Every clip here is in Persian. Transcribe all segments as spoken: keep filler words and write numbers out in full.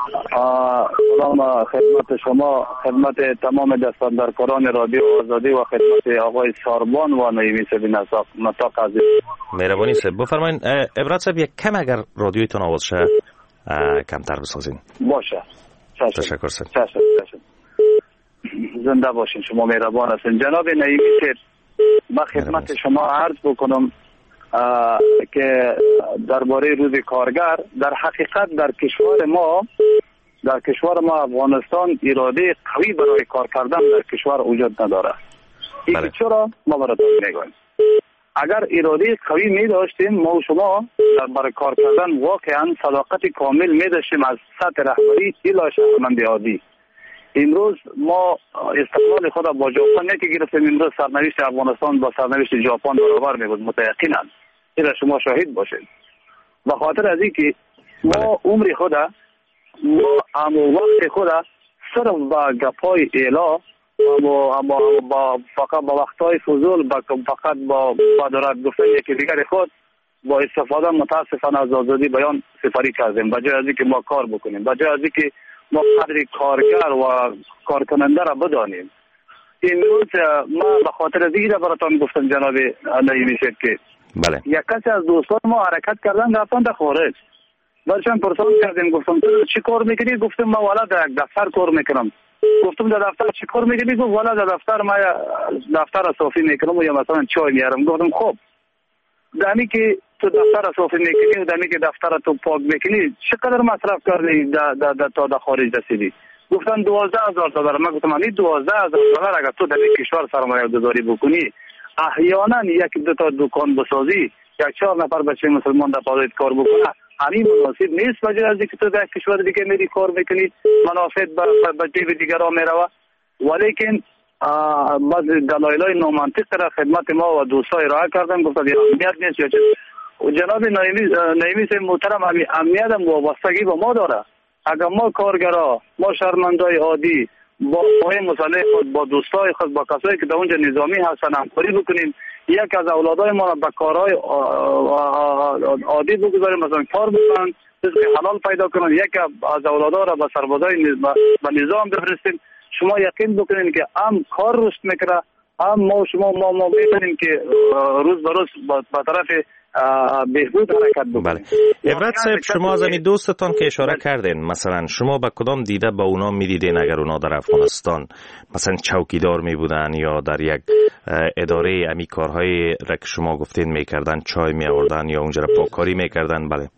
سلام خدمت شما، خدمت تمام دستاندرکاران رادیو آزادی و خدمت آقای ساربان و نایمی صاحب نطاق عزیز. مهربانی صاحب بفرمایید. عبرت صاحب یک کم اگر رادیویتون آواز شه کمتر بسازین. باشه. تشکر صاحب. تشکر. زنده باشین، شما مهربان هستین. جناب نایمی صاحب من خدمت شما عرض بکنم که درباره روز کارگر، در حقیقت در کشور ما در کشور ما افغانستان اراده قوی برای کار کردن در کشور وجود نداره. این چرا؟ ما براتون میگم. اگر اراده قوی می داشتیم ما و شما در برای کار کردن واقعا صداقت کامل می داشتیم از سطح رهبری الی شهروند عادی. امروز ما استقلال خود با ژاپن یکی گرفتیم، امروز سرنوشت افغانستان با سرنوشت ژاپن برابر می بود متأکداً. این شما شاهد باشید. به خاطر از اینکه ما عمر خود ما هم وقت خود صرف با گپای اعلا با با فقط با وقتای فضول فقط با بدارت گفتن یکی دیگر خود با استفاده متاسفانه از آزادی بیان سپری کردیم، بجای از اینکه ما کار بکنیم، بجای از اینکه ما قدر کارگر و کارکننده را بدانیم. امروز ما به خاطر از این براتون گفتم جناب نایمی صاحب که بله یک کسی از دوستان ما حرکت کردن رفتن در خارج. برشان پرسان کردیم، گفتم تو چی کار میکنی؟ گفتم ما والا در دفتر کار میکنم. گفتم در دفتر چی کار میکنی؟ گفت والا در دفتر ما دفتر صافی میکنم و یا مثلا چای میارم. گفتم خب دمی که تو دفتر صافی میکنی و دمی که دفتر تو پاک میکنی چقدر مصرف کردی در در تا در خارج رسیدی؟ گفتن دوازده هزار دلار. من گفتم این دوازده هزار دلار اگر تو در کشور سرمایه گذاری بکنی احیانا یک دو تا دکان بسازی، یک چهار نفر بچه مسلمان در پادایت کار بکنه، همین مناسب نیست. وجه از اینکه تو در کشور دیگه میری کار میکنی منافعت به جیب دیگران میروه. ولیکن بعض دلایل‌های نامنطقی را خدمت ما و دوستای ارائه کردن، گفتن امنیت نیست یا چه. جناب نایمی نایمی صاحب محترم، همین امنیت هم وابستگی به ما داره. اگر ما کارگرا، ما شهروندای عادی با قوای مسلح خود، با دوستای خود، با کسایی که در اونجا نظامی هستن همکاری بکنیم، یک از اولادای ما به کارهای عادی بگذاریم، مثلا کار بکنن، رزق حلال پیدا کنن، یک از اولادا را به سربازای به نظام بفرستیم. شما یقین بکنین که هم کار رشد میکنه، هم ما شما ما ما میتونیم که روز به روز به طرف بهبود حرکت بکنیم. بله. عبرت صاحب شما از این دوستتان که اشاره بله. کردین، مثلا شما به کدام دیده با اونا میدیدین اگر اونا در افغانستان مثلا چوکیدار میبودن یا در یک اداره امی کارهای را که شما گفتین میکردن، چای میآوردن یا اونجا پاککاری میکردن؟ بله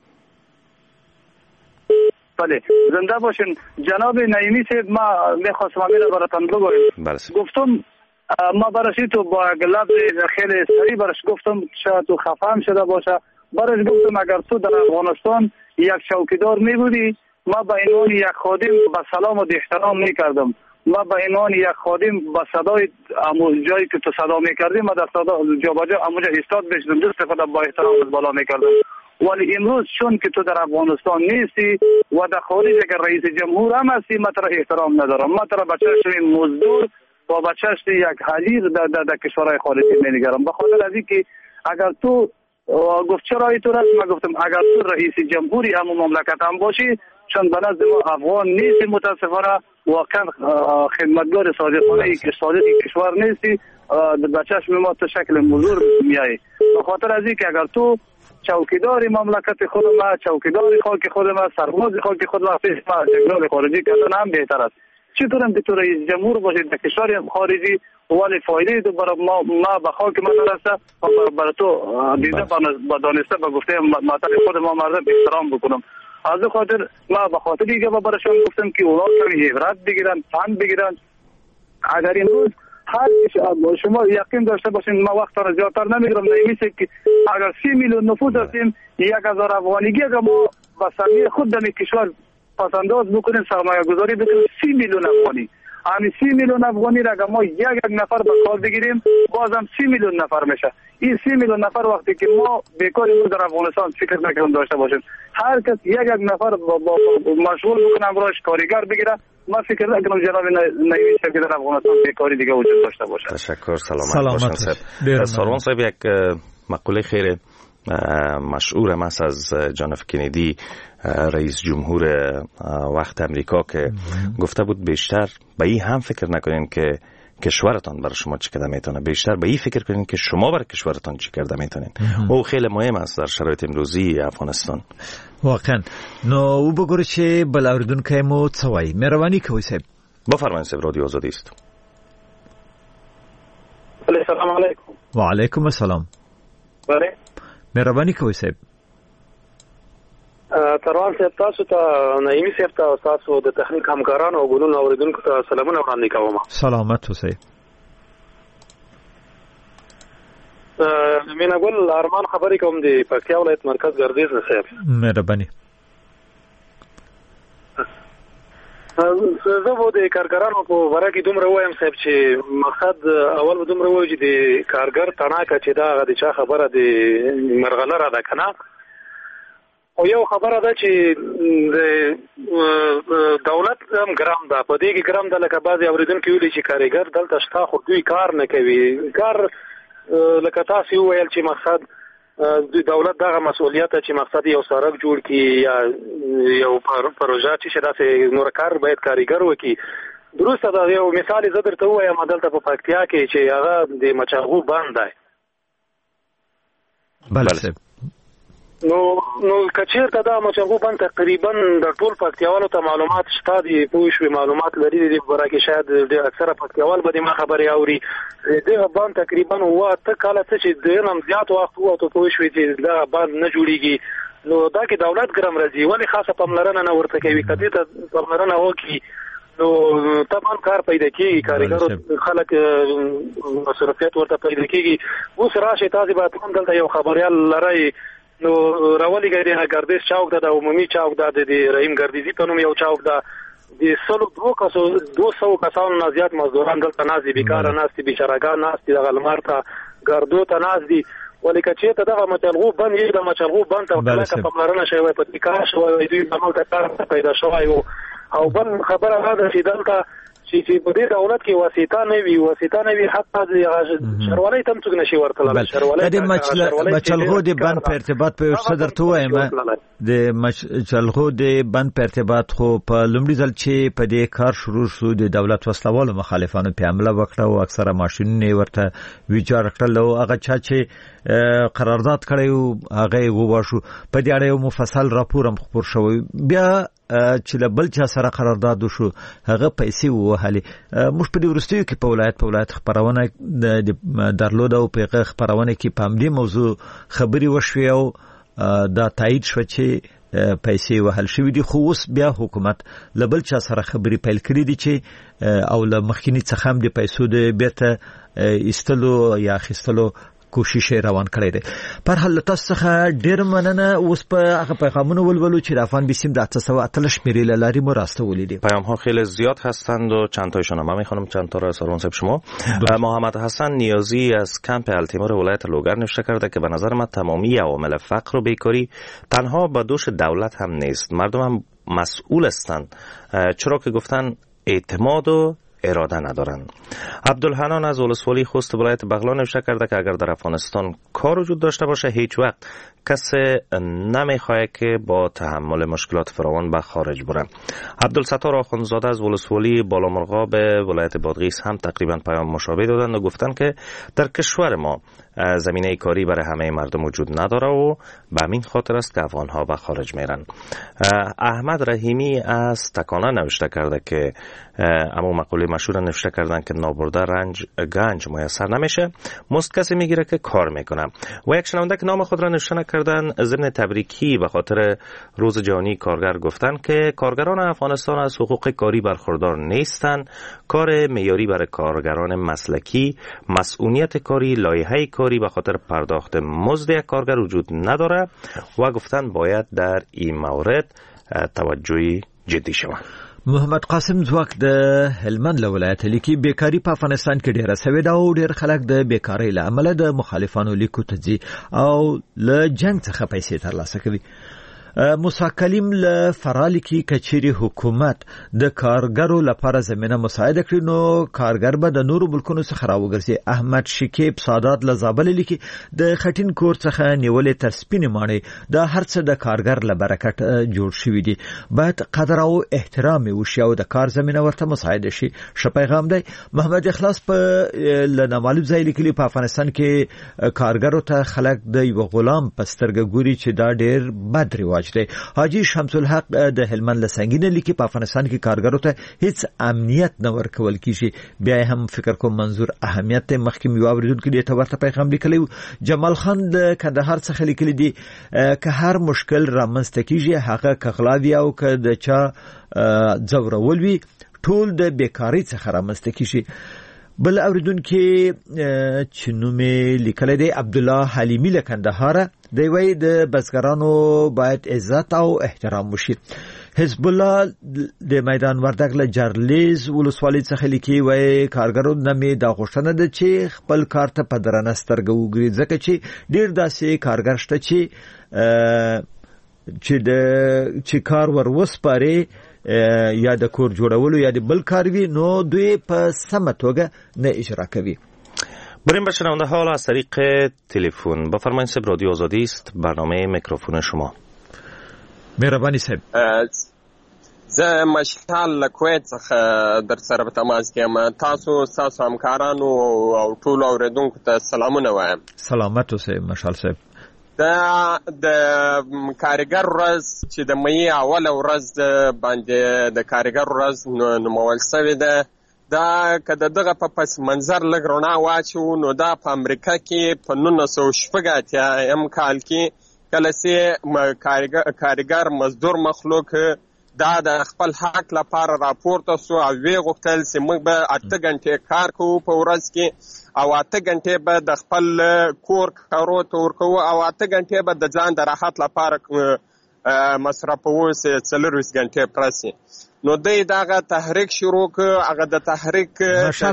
بله زنده باشین. جناب نایمی صاحب ما میخواستم همین را براتون بگویم. بله. گفتم ما برشی تو با لفظ خیلی سریع برش گفتم شاید تو خفه شده باشه، برش گفتم اگر تو در افغانستان یک چوکیدار می بودی ما به عنوان یک خادم با سلام و احترام می کردم، ما به عنوان یک خادم با صدای جایی که تو صدا می کردی ما در صدا جا با جا اموجا ایستاد بشدم، دست خدا با احترام بالا می کردم. ولی امروز چون که تو در افغانستان نیستی و در خارج اگر رئیس جمهور هم هستی ما ترا احترام ندارم، ما ترا بچه مزدور و بچه‌اش یک حلیق در در, در کشورهای خارجی می‌نگرم. به خاطر از اینکه اگر تو گفت چرا اینطور است، من گفتم اگر تو رئیس جمهوری همون مملکت هم باشی، چون به نزد ما افغان نیستی متاسفانه، واقعا خدمتگار صادقانه ای که صادق کشور نیستی، بچه‌اش ما تو شکل مزدور میایی. به خاطر از اینکه اگر تو چوکیدار مملکت خود ما، چوکیدار خاک خود ما، سرباز خاک خود ما، پیش ما جنگال خارجی کردن هم بهتر است. چطور هم که تو رئیس جمهور باشید در کشور خارجی ولی فایده تو برای ما ما به خاک ما نرسه و برای تو دیده با دانسته با گفته مطلب خود ما مردم احترام بکنم. از خاطر ما به خاطر دیگه با برایشان گفتم که اونا کمی عبرت بگیرن، پند بگیرن. اگر امروز هر شما یقین داشته باشین ما وقت را زیادتر نمیگیرم، نمیشه که اگر سی میلیون نفوس هستیم یک هزار افغانیگی اگر ما با سمیه خود در کشور پسنداز بکنیم سرمایه گذاری بکنیم سی میلیون افغانی، همین سی میلیون افغانی را اگر ما یک یک نفر به کار بگیریم بازم سی میلیون نفر میشه. این سی میلیون نفر وقتی که ما بیکاری در افغانستان فکر نکنم داشته باشیم، هر کس یک یک نفر با, با, با مشغول بکنم براش کارگر بگیره، ما فکر نکنم جناب نایمی صاحب که در افغانستان بیکاری دیگه وجود داشته باشه. تشکر. سلامت باشین صاحب. سروان صاحب یک مقوله خیره مشهور هم است از جان اف کندی رئیس جمهور وقت امریکا که گفته بود بیشتر به این هم فکر نکنین که کشورتان برای شما چی کرده میتونه، بیشتر به این فکر کنین که شما برای کشورتان چی کرده میتونین. او خیلی مهم است در شرایط امروزی افغانستان. واقعا. نو او بگوره چه بلاوردون که مو څوای مهربانی کوي صاحب. بفرمایید صاحب، رادیو آزادی است. السلام علیکم. و علیکم السلام. بله. مهربانی کوي صاحب. تروان صاحب تاسو ته نایمی صاحب ته تاسو د تخنیک همکارانو او ګلونو اوریدونکو ته سلامونه وړاندې کوم. سلامت اوسئ. مینا ګل ارمان خبرې کوم دی پکتیا ولایت مرکز ګردیز نه صاحب. مهرباني. زه به د کارګرانو په باره کې دومره وایم صاحب چې مقصد اول به دومره وایو چې د کارګر تڼاکه چې دا هغه د چا خبره د مرغلره ده که نه. او یو خبره ده چې د دولت هم ګرام ده، په دې کې ګرام ده لکه بعضې اورېدونکي ویلي چې کارګر دلته شته خو دوی کار نه کوي. کار لکه تاسې وویل چې مقصد د دولت دغه مسؤلیت چې مقصد یو سړک جوړ کړي یا یو پروژه چې داسې نور کار باید کارګر وکړي. درسته ده. یو مثال یې زه درته ووایم دلته په پکتیا کې چې هغه د مچاغو بند دی. بله صاحب. نو نو کچیرته دا مچاغو بند تقریبا د ټول پکتیاوالو ته معلومات شته دي، پوه شوې معلومات لري د باره کې شاید د اکثره پکتیاوال به د ما خبرې اوري. دغه بند تقریبا اوه اته کاله څه چې د نم زیات وخت وو ته پوه شوې چې دغه بند نه جوړېږي. نو دا کې دولت ګرم راځي، ولې خاصه پاملرنه نه ورته کوي؟ که دې ته پاملرنه وکړي نو طبعا کار پیدا کېږي، کارګرو خلک مصرفیت ورته پیدا کېږي. اوس راشئ تاسې به هم دلته یو خبریال لرئ نو راولېږئ د ګردیز چوک ده، د عمومي چوک ده، د رحیم ګردیزي په نوم یو چوک ده. د سلو دوه کسو دوه سوو کسانو نه زیات مزدوران دلته ناست دي، بیکاره ناست دي، بیچارهګان ناست دي، دغه لمر ته ګردو ته ناست دي. ولې که چېرته دغه مچلغو بند یې د مچلغو بند ته کلکه پاملرنه شوې وای، په دې کار شوی وای، دوی همالته کار پیدا شوی و. او بل خبره دا ده چې دلته چې په دې دولت کې واسطه نه وي، واسطه نه وي، حتی شروالۍ ته هم څوک نشي ورتللی. شروالۍ د مچلغو د بند په ارتباط په یو څه درته ووایم، د مچلغو د بند په ارتباط خو په لومړي ځل چې په دې کار شروع شو د دولت وسلوالو مخالفانو پې حمله وکړه او اکثره ماشینونه یې ورته ویجاړ کړل او هغه چا چې قرارداد کړی و هغه یې وواژو. په دې اړه یو مفصل راپور هم خپور شوی. بیا چې له بل چا سره قرارداد وشو هغه پیسې ووهلې. موږ په دې وروستیو کې په ولایت په ولایت خپرونه درلوده او په هغه خپرونه کې په همدې موضوع خبرې وشوې او دا تایید شوه چې پیسې وهل شوي دي. خو اوس بیا حکومت له بل چا سره خبرې پیل کړي دي چې او له مخکیني څخه هم د پیسو د بیرته ایستلو یا اخیستلو کوشش روان کړی دی. پر حال تاسو څخه ډېر مننه. اوس په هغه پیغامونه ولولو چې د افغان بیسیم د اته سوه اتلس شمېرې له لارې مو راستولي دي. پیام ها خیلی زیاد هستند و چند تایشان هم میخوانم چند تا را سروان صاحب شما. محمد حسن نیازی از کمپ التیمور ولایت لوگر نوشته کرده که به نظر من تمامی عوامل فقر و بیکاری تنها به دوش دولت هم نیست، مردم هم مسئول هستند، چرا که گفتن اعتماد و اراده ندارن. عبدالحنان از ولسوالی خوست ولایت بغلان نوشته کرده که اگر در افغانستان کار وجود داشته باشه هیچ وقت کسی نمیخواه که با تحمل مشکلات فراوان به خارج بره. عبدالستار آخوندزاده از ولسوالی بالامرغاب ولایت بادغیس هم تقریبا پیام مشابه دادند و گفتند که در کشور ما زمینه کاری برای همه مردم وجود نداره و به همین خاطر است که افغانها به خارج میرن. احمد رحیمی از تکانه نوشته کرده که اما مقوله مشهور نوشته کردن که نابرده رنج گنج میسر نمیشه، مست کسی میگیره که کار میکنه. و یک شنونده که نام خود را نوشته نکردن ضمن تبریکی به خاطر روز جهانی کارگر گفتن که کارگران افغانستان از حقوق کاری برخوردار نیستند، کار معیاری برای کارگران مسلکی، مسئولیت کاری، لایحه کاری به خاطر پرداخت مزد یک کارگر وجود نداره و گفتن باید در این مورد توجه جدی شود. محمد قاسم ځواک د هلمند له ولایت لیکي بیکاری په افغانستان کې ډیره سوي ده او ډیر خلک د بیکاری له امله د مخالفانو لیکو ته ځي او له جنگ څخه پیسې ترلاسه کوي. موسی کلیم له فرالی کې کچېری حکومت د کارګرو لپاره زمينه مساعده کړي نو کارګر به د نورو ملکونو څخه راوګرځي. احمد شکیب سادات له زابل لیکي د خټین کور څخه نیولې تر سپینې ماڼۍ د هر څه د کارګر له برکت جوړ شوی دی. باید قدر او احترام وشي او د کار زمينه ورته مساعده شي. ش پیغام دی. محمد اخلاص په لنامعلوم ځای لیکلي په افغانستان کې کارګرو ته خلک د یو غلام پسترګ ګوري چې دا ډېر بد رواج دی. حاجی شمس الحق د هلمند لسنګینه لیکي په افغانستان کې کارګرو ته هیڅ امنیت نه ورکول کیږي. بیا هم فکر کوم منظور اهمیت مخکې یو اوریدونکو دې ته ورته پیغام لیکلی. جمال خان د کندهار څخه لیکلی دی که هر مشکل رامنځته کیږي هغه کغلاوی او که د چا ځورول وي ټول د بیکاری څخه رامنځته کیږي. بل اوریدونکو چې نومې لیکلی دی عبد الله حلیمی له کندهار دی وای د بزګرانو باید عزت او احترام وشي. حزب الله د میدان وردګ له جرلیز ولسوالۍ څخه لیکي وای کارګرو نمې د غوښتنه ده چې خپل کار ته په درنه سترګه وګوري ځکه چې ډیر داسې کارګر شته چې چې د چې کار ور وسپاري یا د کور جوړولو یا د بل کار وی نو دوی په سمه توګه نه اجرا کوي. بریم به شنونده حال از طریق تلفن. بفرمایید صاحب رادیو آزادی است، برنامه میکروفون شما. مهربانی صاحب. زه مشکل له کویت څخه در سره په تماس کې یم. تاسو تاسو همکارانو او ټول اوریدونکو ته سلامونه وایم. سلامت اوسئ مشال صاحب. د د کارګر ورځ چې د مې اوله ورځ باندې د کارګر ورځ نومول شوې ده، دا که د دغه په پس منظر لږ رڼا واچو نو دا په امریکا کې په نولس سوه شپږ اتیایم کال کې کله چې کارګر مزدور مخلوق دا د خپل حق لپاره راپورته سو او وی غوښتل چې موږ به اته غنټې کار کوو په ورځ کې او اته غنټې به د خپل کور کارو ته ورکوو او اته غنټې به د ځان د راحت لپاره مصرفوو چې څلرویشت غنټې پرسي. نو دوی دغه تحریک شروع کړ. هغه د تحریک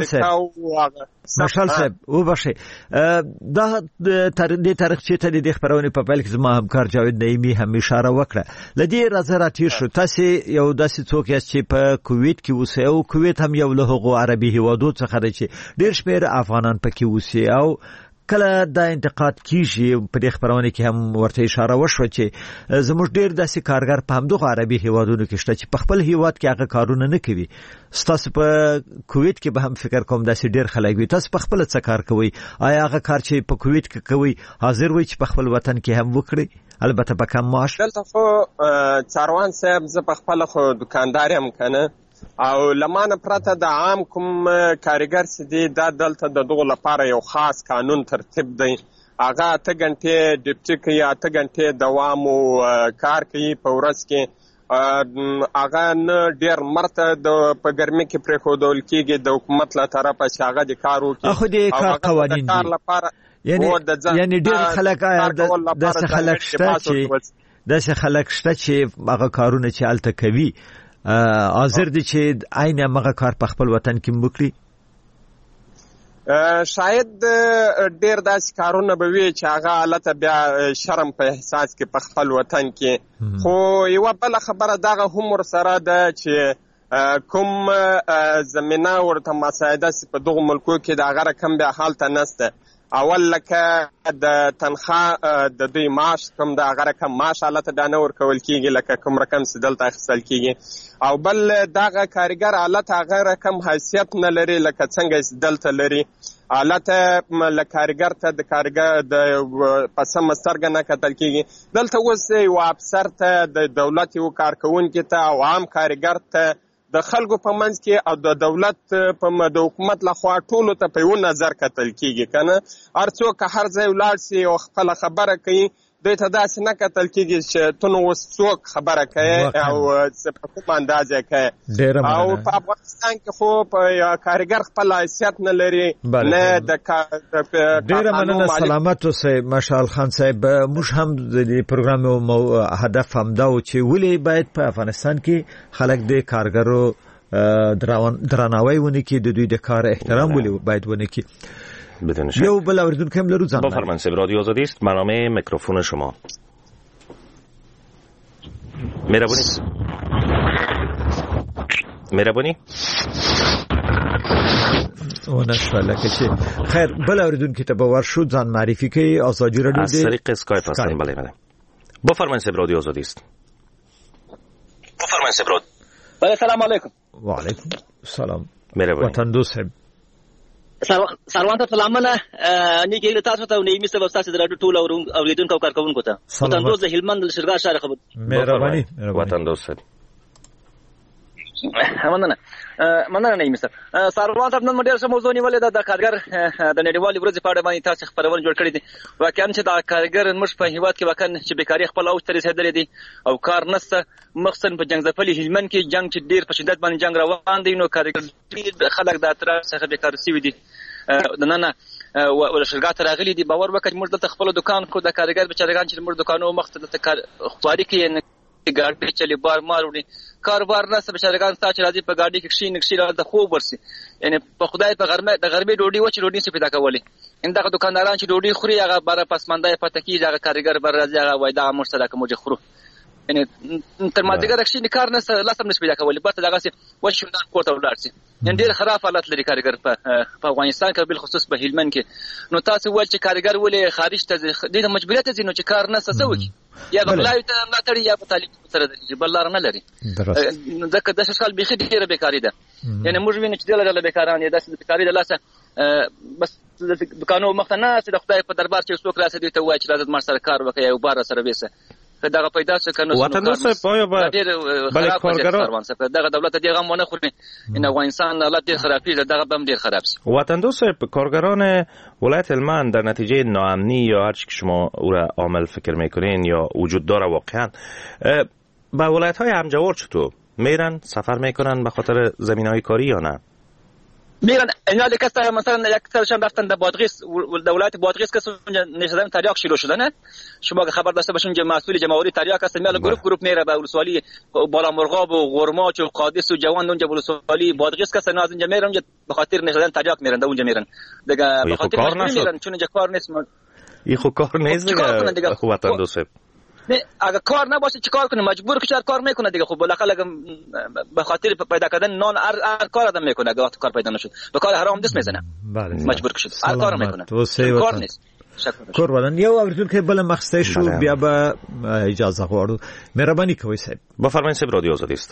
مشال صاحب وبخښئ دا د تاریخ چې ته د خبرونې په پیل کې زما همکار جاوید نعیمي هم اشاره وکړه. لدی راځه راتیر شو تاسو یو داسې څوک یاست چې په کویت کې اوسئ او کویت هم یو له هغو عربي هیوادو څخه دی چې ډېر شمېر افغانان پکې اوسي او کله دا انتقاد کیږي. په دې خبرونه کې هم ورته اشاره وشوه چې زموږ ډیر داسې کارګر په همدغه عربي هیوادونو کې شته چې په خپل هیواد کې هغه کارونه نه کوي. تاسو په کویت کې به هم فکر کوم داسې ډیر خلک وي. تاسو په خپل څه کار کوي؟ آیا هغه کار چې په کویت کې کوي حاضر وي چې په خپل وطن کې هم وکړي، البته په کم معاش؟ دلته خو څاروان صاحب زه په خپل خو دکاندار یم کنه او لمانه پرته د عام کوم کارګر چې دی دا دلته د دغه لپاره یو خاص قانون ترتیب دی. هغه اته غنټې ډیپټي کوي، اته غنټې دوام او کار کوي په ورځ کې. هغه نه ډیر مرته د په ګرمي کې پرې خودول کېږي د حکومت له طرفه چې هغه د کار وکړي. خو دې کار قوانین دي یعنی یعنی ډیر خلک داسې خلک شته چې داسې خلک شته چې هغه کارونه چې الته کوي حاضر دي چې عین هغه کار په خپل وطن کې وکړي. شاید ډیر داسې کارونه به وي چې هغه حالت بیا شرم په احساس کې په خپل وطن کې. خو یو بل خبره دغه هم ور سره ده چې کوم زمينه ورته مساعده په دغه ملکو کې د هغه رقم بیا حالت نشته. اول لکه د تنخواه د دوی معاش کوم د هغه رقم معاش حالت دا نه ورکول کېږي لکه کوم رقم چې دلته اخیستل کېږي. او بل دغه کارګر حالت هغه رقم حیثیت نه لري لکه څنګه دلته لري. حالت له کارګر ته د کارګر د په سمه سترګه نه کتل کېږي. دلته اوس یو افسر ته د دولت یو کارکوونکي ته او عام کارګر ته د خلکو په منځ کې او د دولت په د حکومت لخوا ټولو ته په یو نظر کتل کېږي کنه. هر څوک هر ځای ولاړ سي او خپله خبره کوي دوی ته داسې نه کتل کېږي چې ته نو اوس څوک خبره کوي او په کوم اندازه کوي. او په افغانستان کې خو په کارګر خپل حیثیت نه لري نه د ډېره مننه. سلامت اوسئ مشال خان صاحب. موږ هم د پروګرام هدف همدا و چې ولې باید په افغانستان کې خلک د کارګرو درناوی ونه کړي، د دوی د کار احترام ولې باید ونه کړي. بدون شک. یو بل اوریدونکو هم لرو. بفرمایید رادیو آزادی است، برنامه میکروفون شما. مهربانی مهربانی اون شواله که خیر بل اوریدونکو ته باور شد ځان معرفي کوي آزادی رادیو از طریق اسکایپ هستم. بله بله بفرمایید سب رادیو آزادی است. بفرمایید سب رادیو. بله سلام علیکم. و علیکم السلام. مهربانی وطن دوست صاحب سروان ته سلامونه نه کېږي تاسو ته نه ایمه سبب تاسو درته ټول اوریدونکو او کارکونکو ته وطن دوست هلمند شرګا شهر خبر. مهرباني وطن دوست مننه مننه نه ایمه سروان ته نن ډېر څه موضوع نیولې ده د کارګر د نړیوالې ورځې په اړه باندې تاسو خبرونه جوړ کړی دي. واقعا چې د کارګر موږ په هیواد کې واقعا چې بیکاری خپل اوج ته رسیدلې دي او کار نشته مخصن په جنگ ځپلي هلمند کې جنگ چې ډېر په شدت باندې جنگ روان دی نو کارګر خلک د اعتراض څخه بیکار شوي دي. د نن ول شرګا ته راغلي دي باور وکړئ موږ د خپل دکان کو د کارګر بچارهګان چې موږ دکانو مخ ته د کار خواري کې ګاډي چلی بار مار وړي کاروبار نه سره بچارهګان ستا چې راځي په ګاډي کې کښینې کښینې د خوب ورسي یعنی په خدای په غرمه د غرمې ډوډۍ وچ ډوډۍ څه پیدا کولې اندغه دکانداران چې ډوډۍ خوري هغه بار پسمنده پته کیږي هغه کارګر بر راځي هغه وای دا مشترک موږ خورو یعنی تر مازیګر کښینې کار نه سره لاسم نشي پیدا کولې بس دغه څه وچ شوندان کوته ولاړ شي یعنی ډېر خراب حالت لري کارګر په افغانستان کې بل خصوص په هلمند کې. نو تاسو ول چې کارګر ولې خارج ته د مجبوریت ځینو چې کار نه سسوي یا بغلاوی ته نه تړي یا په تعلیم سره د بلار نه لري ځکه د شکل بيخي ډیره بیکاری ده. یعنی موږ وینو چې دغه بیکاران دي د بیکاری د لاسه بس د دکانو مخ ته نه چې د خدای په دربار چې څوک راځي دوی ته وایي چې لازم ما سره کار وکړي او بار سره وېسه دغه پیدا څه کنه وطن دوست پایا به بله کارګران دغه دولت دیغه مونږ خوري ان افغانستان حالت ډیر خرابې دغه بم ډیر خراب شي. وطن دوست کارگران ولایت هلمند در نتیجه ناامنی یا هر چی که شما او را عامل فکر میکنین یا وجود داره واقعا به ولایت های همجوار چطور میرن سفر میکنن به خاطر زمینهای کاری یا نه؟ میرن اینا لیکسته مثلا یک سرشان رفتن در بادغیس دولت بادغیس که نشدن تریاق شروع شدن شما خبر داشته باشین که مسئول جمهوری تریاق هست میال گروپ گروپ میره به ولسوالی بالا مرغاب و غرماچ و قادس و جوان اونجا ولسوالی بادغیس که سنا از اونجا میرن به خاطر نشدن تریاق میرن اونجا میرن دیگه به خاطر میرن چون اینجا کار نیست. این خو کار نیست دیگه خو وطن دوست نه اگه کار نباشه چیکار کنه مجبور که کار میکنه دیگه. خب بالاخره به خاطر پیدا کردن نان هر کار آدم میکنه اگه وقت کار پیدا نشد به کار حرام دست میزنه مجبور که شد هر کار میکنه کار نیست. قربان یو اوریدل کې بل مخسته شو بیا به اجازه غواړو. مهرباني کوئ صاحب بفرمایئ صاحب رادیو آزادی است.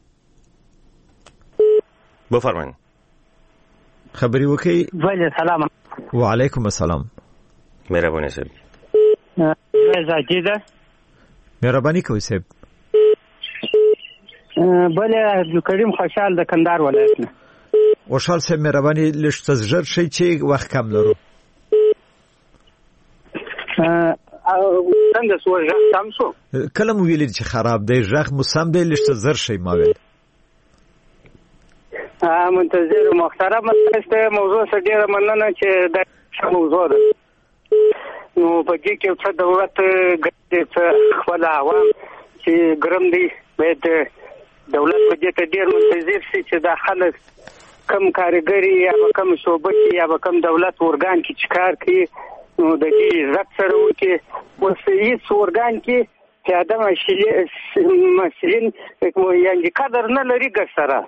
بفرمایئ خبري وکي. وعلیکم السلام. وعلیکم السلام. مهرباني صاحب زاجي ده مهرباني کوئ صاحب. بله عبدالکریم خوشحال د کندهار ولایت نه. خوشحال صاحب مهرباني لږ څه ژر شي چې وخت کم لرو. څنګه سو ژغ سم شو کله مو ویل چې خراب دی ژغ مو سم دی لږ څه ژر شي ما ویل. منتظر محترم است موضوع سره ډیره مننه چې دا موضوع ده. نو په دې کې څه دولت ګټه خپل عوام چې ګرم دي باید دولت په دې ته ډیر منتظر شي چې دا خلک کم کارګری یا کم شعبه یا کم دولت ورګان کې چکار کوي نو د دې عزت سره وکي اوس هیڅ ورګان کې پیاده مسلین یعنی قدر نه لري ګر سره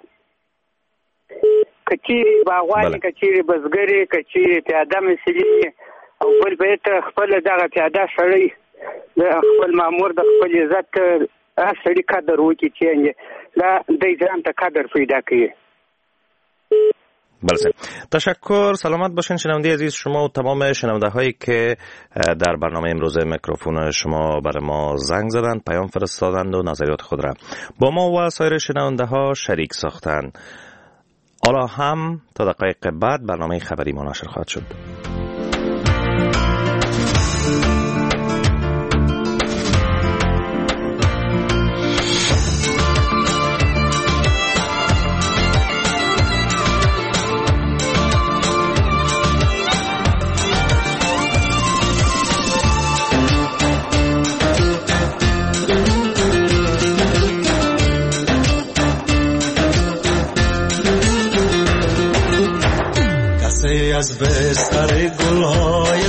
کچيري باغواني کچيري بزګری کچيري پیاده مسلین او بل بیت خپل دغه پیاده سړی د خپل مامور د خپل عزت اصلي قدر وکي چې دا د ځان ته قدر پیدا کوي. بله تشکر. سلامت باشین شنونده عزیز شما و تمام شنونده هایی که در برنامه امروز میکروفون شما برای ما زنگ زدند پیام فرستادند و نظریات خود را با ما و سایر شنونده ها شریک ساختند. حالا هم تا دقایق بعد برنامه خبری ما نشر خواهد شد. از بستر گلهای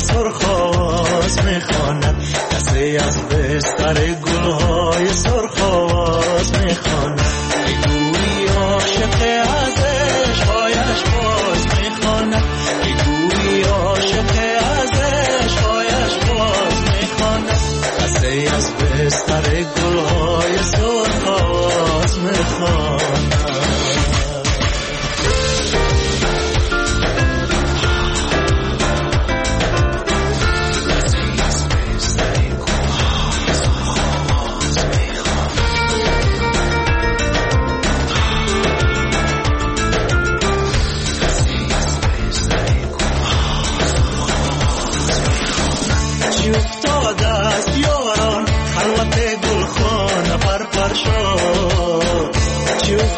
سرخ میخواند کسی از بستر گلهای سرخ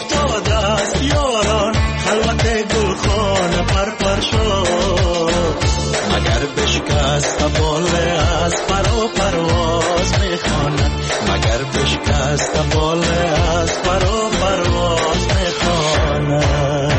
افتاده است یاران خلوت گلخانه پرپر شد مگر بشکست باله از پر و پرواز میخواند مگر بشکست باله از پر و پرواز میخواند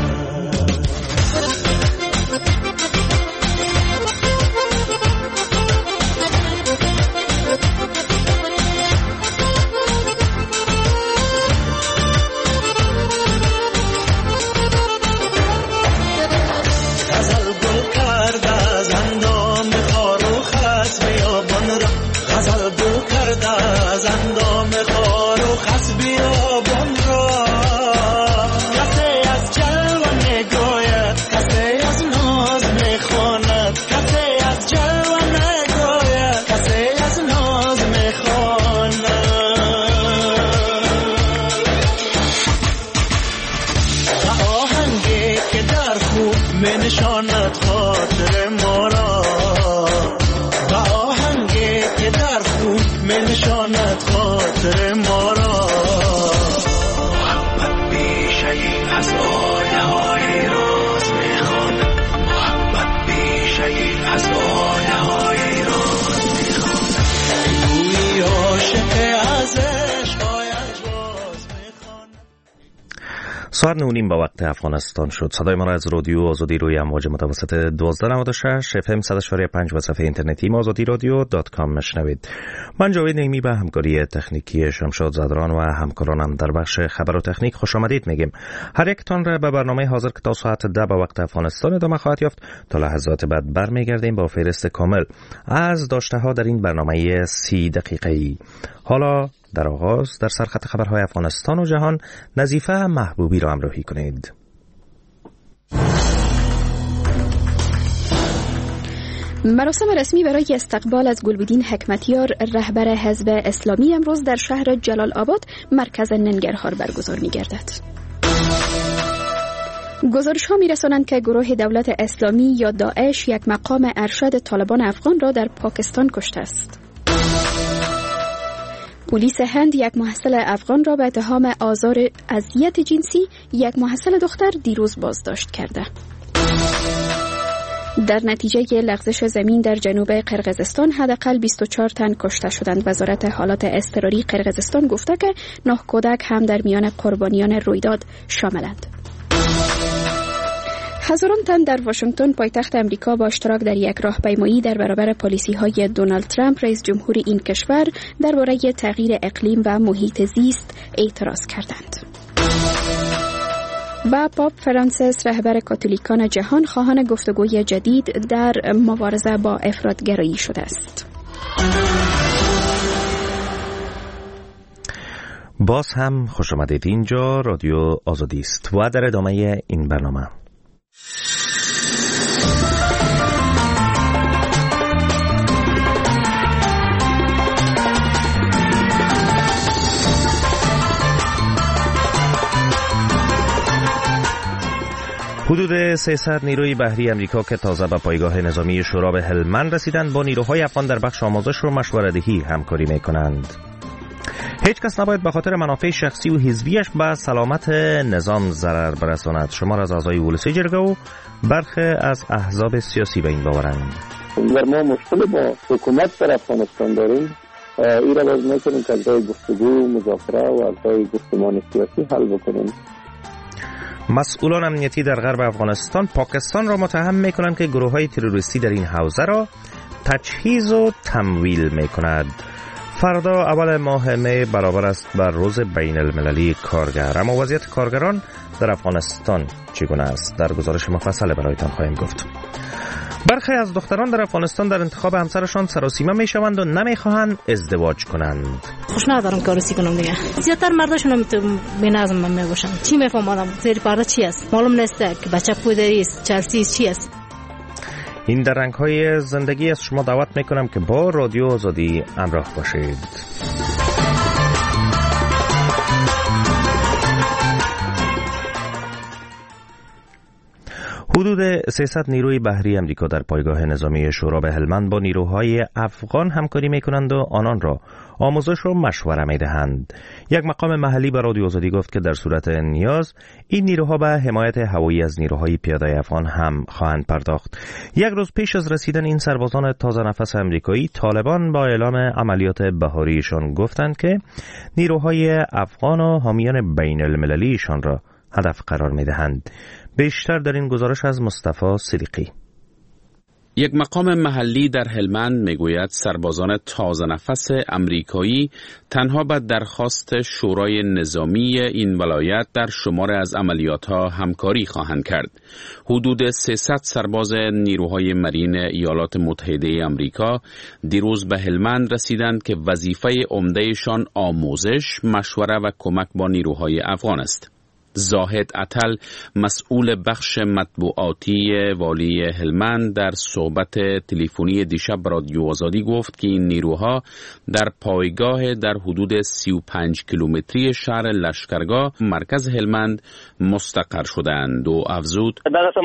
ساعت نونیم با وقت افغانستان شد. صدای ما را از رادیو آزادی روی امواج متوسط دوازده نود و شش اف ام صد و شش و پنج و صفحه اینترنتی ما آزادی رادیو دات کام مشنوید. من جاوید نعیمی به همکاری تکنیکی شمشاد زادران و همکارانم در بخش خبر و تکنیک خوش آمدید میگیم. هر یک تان را به برنامه حاضر که تا ساعت ده با وقت افغانستان ادامه خواهد یافت. تا لحظات بعد برمیگردیم با فهرست کامل از داشته ها در این برنامه سی دقیقه‌ای. حالا در آغاز در سرخط خبرهای افغانستان و جهان نظیفه محبوبی را همراهی کنید. مراسم رسمی برای استقبال از گلبدین حکمتیار رهبر حزب اسلامی امروز در شهر جلال آباد مرکز ننگرهار برگزار می گردد. گزارش ها می رسانند که گروه دولت اسلامی یا داعش یک مقام ارشد طالبان افغان را در پاکستان کشته است. پلیس هند یک محصل افغان را به اتهام آزار اذیت جنسی یک محصل دختر دیروز بازداشت کرده. در نتیجه لغزش زمین در جنوب قرقیزستان حداقل بیست و چهار تن کشته شدند. وزارت حالات اضطراری قرقیزستان گفته که نه کودک هم در میان قربانیان رویداد شاملند. هزاران تن در واشنگتن پایتخت امریکا با اشتراک در یک راهپیمایی در برابر پالیسی‌های دونالد ترامپ رئیس جمهور این کشور درباره تغییر اقلیم و محیط زیست اعتراض کردند. و پاپ فرانسیس رهبر کاتولیکان جهان خواهان گفتگوی جدید در مبارزه با افراط‌گرایی شده است. باز هم خوش آمدید. اینجا رادیو آزادی است و در ادامه این برنامه حدود سیصد نیروی بحری امریکا که تازه به پایگاه نظامی شورا به هلمند رسیدند با نیروهای افغان در بخش آموزش و مشوره‌دهی همکاری می‌کنند. هیچ کس نباید به خاطر منافع شخصی و حزبیش به سلامت نظام ضرر برساند. شمار از اعضای ولسی جرگه و برخی از احزاب سیاسی به این باورند. ما مشکل با حکومت در افغانستان داریم. این را باید میکنیم که از راه گفتگو، مذاکره و از راه گفتمان سیاسی حل بکنیم. مسئولان امنیتی در غرب افغانستان پاکستان را متهم میکنند که گروه‌های تروریستی در این حوزه را تجهیز و تمویل میکند. فردا اول ماه می برابر است بر روز بین المللی کارگر. اما وضعیت کارگران در افغانستان چگونه است؟ در گزارش مفصل برایتان خواهیم گفت. برخی از دختران در افغانستان در انتخاب همسرشان سراسیمه میشوند و نمیخواهند ازدواج کنند. خوش ندارم کارسی کنم دیگه. زیادتر مرداشون هم به نظم من میباشن. چی میفهم آدم؟ زیر پرده چی است؟ معلوم نیست که بچه پودری است، چرسی چی است. این در رنگ‌های زندگی از شما دعوت میکنم که با رادیو آزادی همراه باشید. حدود سیصد نیروی بحری امریکا در پایگاه نظامی شورا به هلمند با نیروهای افغان همکاری میکنند و آنان را آموزش و مشوره میدهند. یک مقام محلی به رادیو آزادی گفت که در صورت نیاز این نیروها به حمایت هوایی از نیروهای پیاده افغان هم خواهند پرداخت. یک روز پیش از رسیدن این سربازان تازه نفس امریکایی، طالبان با اعلام عملیات بهاریشان گفتند که نیروهای افغان و حامیان بین المللیشان را هدف قرار میدهند. بیشتر در این گزارش از مصطفی صدیقی. یک مقام محلی در هلمند میگوید سربازان تازه نفس امریکایی تنها به درخواست شورای نظامی این ولایت در شمار از عملیاتها همکاری خواهند کرد. حدود سیصد سرباز نیروهای مرین ایالات متحده آمریکا دیروز به هلمند رسیدند که وظیفه عمدهشان آموزش، مشوره و کمک با نیروهای افغان است. زاهد عطل، مسئول بخش مطبوعاتی والی هلمند، در صحبت تلفنی دیشب رادیو آزادی گفت که این نیروها در پایگاه در حدود سی و پنج کیلومتری شهر لشکرگاه مرکز هلمند مستقر شدند و افزود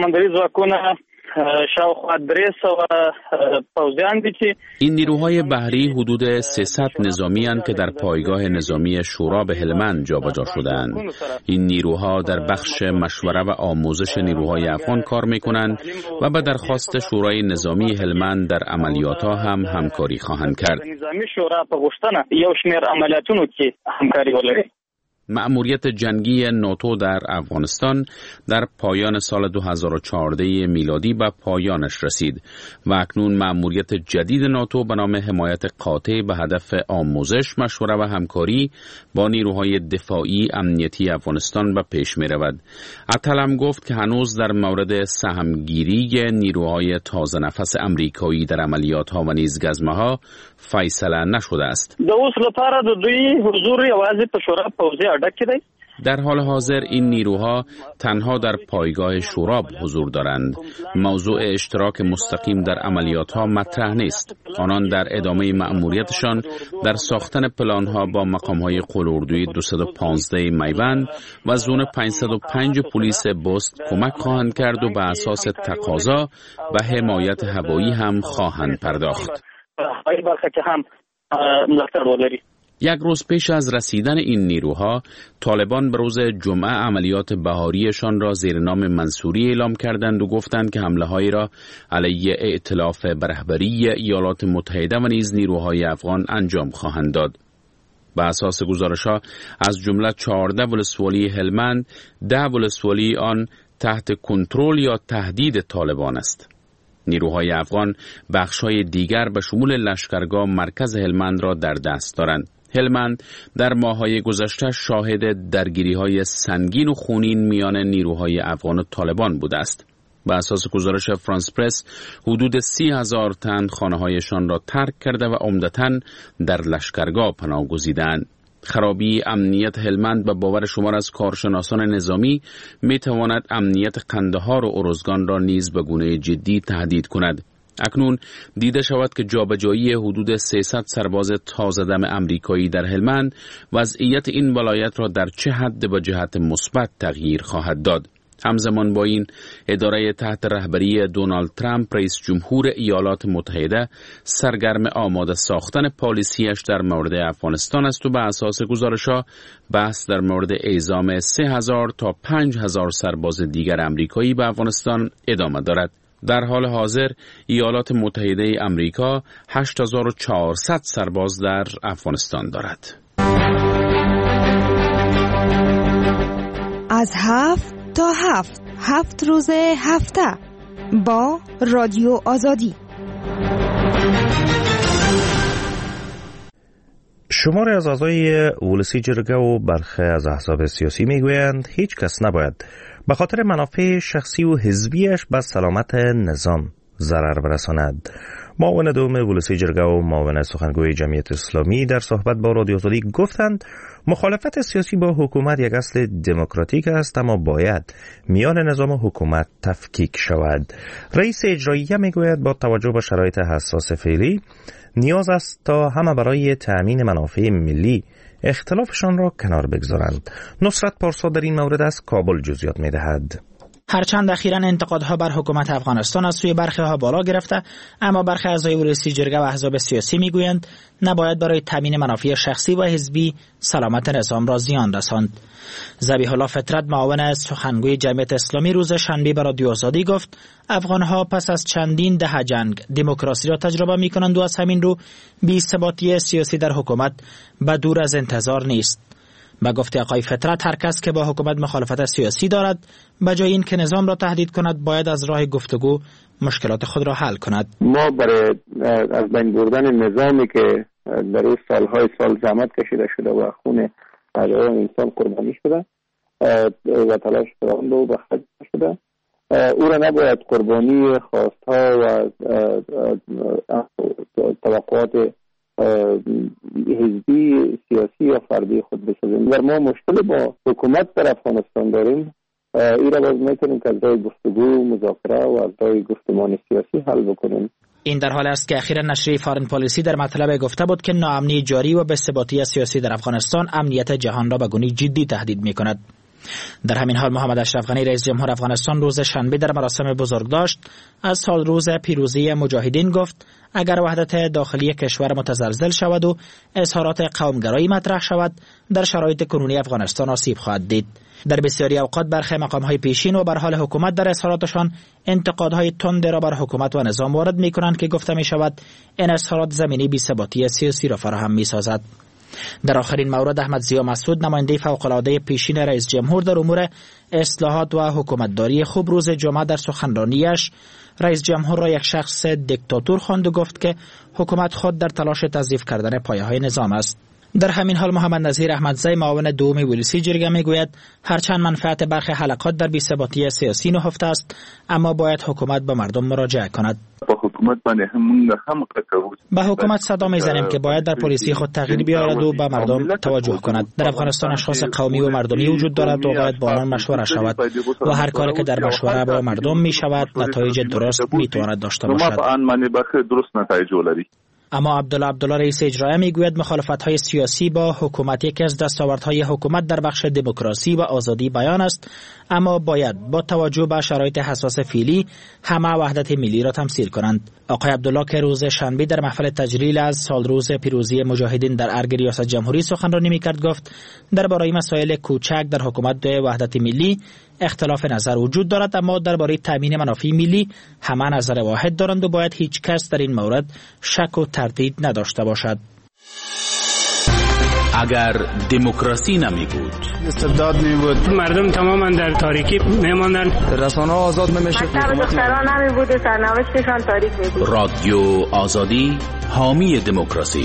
این نیروهای بحری حدود سیصد نظامی اند که در پایگاه نظامی شورا به هلمند جابجا شدند. این نیروها در بخش مشوره و آموزش نیروهای افغان کار میکنند و به درخواست شورای نظامی هلمند در عملیاتها هم همکاری خواهند کرد. مأموریت جنگی ناتو در افغانستان در پایان سال دو هزار و چهارده میلادی به پایانش رسید و اکنون مأموریت جدید ناتو به نام حمایت قاطع به هدف آموزش، مشوره و همکاری با نیروهای دفاعی امنیتی افغانستان به پیش می رود. عطل گفت که هنوز در مورد سهمگیری نیروهای تازه نفس امریکایی در عملیات ها و نیز گزمه ها فیصله نشده است. در حال حاضر این نیروها تنها در پایگاه شورا حضور دارند. موضوع اشتراک مستقیم در عملیات ها مطرح نیست. آنان در ادامه مأموریتشان در ساختن پلان ها با مقام های قلوردوی دویست و پانزده میوند و زون پانصد و پنج پلیس بست کمک خواهند کرد و به اساس تقاضا و حمایت هوایی هم خواهند پرداخت. یک روز پیش از رسیدن این نیروها، طالبان به روز جمعه عملیات بهاریشان را زیر نام منصوری اعلام کردند و گفتند که حمله‌هایی را علیه ائتلاف به رهبری ایالات متحده و نیز نیروهای افغان انجام خواهند داد. به اساس گزارش‌ها از جمله چهارده ولسوالی هلمند، ده ولسوالی آن تحت کنترل یا تهدید طالبان است. نیروهای افغان بخش‌های دیگر به شمول لشکرگاه مرکز هلمند را در دست دارند. هلمند در ماه‌های گذشته شاهد درگیری‌های سنگین و خونین میان نیروهای افغان و طالبان بوده است. به اساس گزارش فرانس پرس، حدود سی هزار تن خانه‌هایشان را ترک کرده و عمدتاً در لشکرگاه پناه گزیدند. خرابی امنیت هلمند به باور شمار از کارشناسان نظامی می‌تواند امنیت قندهار و ارزگان را نیز به گونه جدی تهدید کند. اکنون دیده شود که جابجایی حدود سیصد سرباز تازه دم امریکایی در هلمند وضعیت این ولایت را در چه حد به جهت مثبت تغییر خواهد داد. همزمان با این، اداره تحت رهبری دونالد ترامپ رئیس جمهور ایالات متحده سرگرم آماده ساختن پالیسیش در مورد افغانستان است و به اساس گزارش‌ها بحث در مورد اعزام سه هزار تا پنج هزار سرباز دیگر امریکایی به افغانستان ادامه دارد. در حال حاضر ایالات متحده آمریکا هشت هزار و چهارصد سرباز در افغانستان دارد. از هفت تا هفت هفت روز هفته با رادیو آزادی. شماری از اعضای ولسی جرگه و برخی از احزاب سیاسی میگویند هیچ کس نباید به خاطر منافع شخصی و حزبیش به سلامت نظام ضرر برساند. معاون دوم ولسی جرگه و معاون سخنگوی جمعیت اسلامی در صحبت با رادیو آزادی گفتند مخالفت سیاسی با حکومت یک اصل دموکراتیک است، اما باید میان نظام و حکومت تفکیک شود. رئیس اجراییه میگوید با توجه به شرایط حساس فعلی نیاز است تا همه برای تأمین منافع ملی اختلافشان را کنار بگذارند. نصرت پارسا در این مورد از کابل جزئیات می‌دهد. هرچند اخیراً انتقادها بر حکومت افغانستان از سوی برخی ها بالا گرفته، اما برخی اعضای ورئیسی جرگه و احزاب سیاسی میگویند نباید برای تامین منافع شخصی و حزبی سلامت نظام را زیان رساند. ذبیح الله فطرت، معاون سخنگوی جمعیت اسلامی، روز شنبه به رادیو آزادی گفت افغانها پس از چندین دهه جنگ دموکراسی را تجربه می‌کنند و از همین رو بی‌ثباتی سیاسی در حکومت به دور از انتظار نیست. با گفته آقای فطرت، هر کس که با حکومت مخالفت سیاسی دارد به جای این که نظام را تهدید کند باید از راه گفتگو مشکلات خود را حل کند. ما برای از بین بردن نظامی که در این سالهای سال زحمت کشیده شده و خون هزاران انسان قربانی شده و تلاش آن رو به خرج شده، او را نباید قربانی خواستها و توقعات حزبی سیاسی یا فردی خود بسازیم. و ما مشکل با حکومت در افغانستان داریم، این را باز میتونیم که از راه گفتگو، مذاکره و از راه گفتمان سیاسی حل بکنیم. این در حال است که اخیراً نشریه فارن پالیسی در مطلب گفته بود که ناامنی جاری و بی‌ثباتی سیاسی در افغانستان امنیت جهان را به گونه‌ای جدی تهدید می‌کند. در همین حال محمد اشرف غنی رئیس جمهور افغانستان روز شنبه در مراسم بزرگداشت از سال روز پیروزی مجاهدین گفت اگر وحدت داخلی کشور متزلزل شود و اظهارات قومگرایی مطرح شود در شرایط کنونی افغانستان آسیب خواهد دید. در بسیاری اوقات برخی مقام‌های پیشین و بر حال حکومت در اظهاراتشان انتقادهای تند را بر حکومت و نظام وارد می‌کنند که گفته می‌شود این اظهارات زمینه بی‌ثباتی سیاسی را فراهم می‌سازد. در آخرین مورد احمد ضیا مسعود، نماینده فوق‌العاده پیشین رئیس جمهور در امور اصلاحات و حکومتداری، خوب روز جمعه در سخنرانیش رئیس جمهور را یک شخص دیکتاتور خواند و گفت که حکومت خود در تلاش تضعیف کردن پایه‌های نظام است. در همین حال محمد نظیر احمدزی، معاون دوم ولسی جرگه میگوید هرچند منفعت برخی حلقات در بی‌ثباتی سیاسی نهفته است، اما باید حکومت به مردم مراجعه کند. با حکومت باندې هم هم قطعو به حکومت صدا میزنیم که باید در پلیسی خود تغییر بیاورد و به مردم توجه کند. در افغانستان اشخاص قومی و مردمی وجود دارد و باید با آنان مشوره شود و هر کاری که در مشوره با مردم می شود نتایج درست میتواند داشته باشد. اما عبدالله عبدالله رئیس اجرایی میگوید مخالفت‌های سیاسی با حکومت یکی از دستاوردهای حکومت در بخش دموکراسی و آزادی بیان است، اما باید با توجه به شرایط حساس فعلی همه وحدت ملی را تمثیل کنند. آقای عبدالله که روز شنبه در محفل تجلیل از سال روز پیروزی مجاهدین در ارگ ریاست جمهوری سخنرانی میکرد گفت درباره مسائل کوچک در حکومت وحدت ملی اختلاف نظر وجود دارد، اما درباره تامین منافع ملی همه نظر واحد دارند و باید هیچ کس در این مورد شک و تردید نداشته باشد. اگر دموکراسی نمی بود، استبداد می بود، مردم تماما در تاریکی میماندند، رسانه‌ها آزاد نمیشد، دختران نمی بود، سرنوشتشان تاریک می بود. رادیو آزادی، حامی دموکراسی.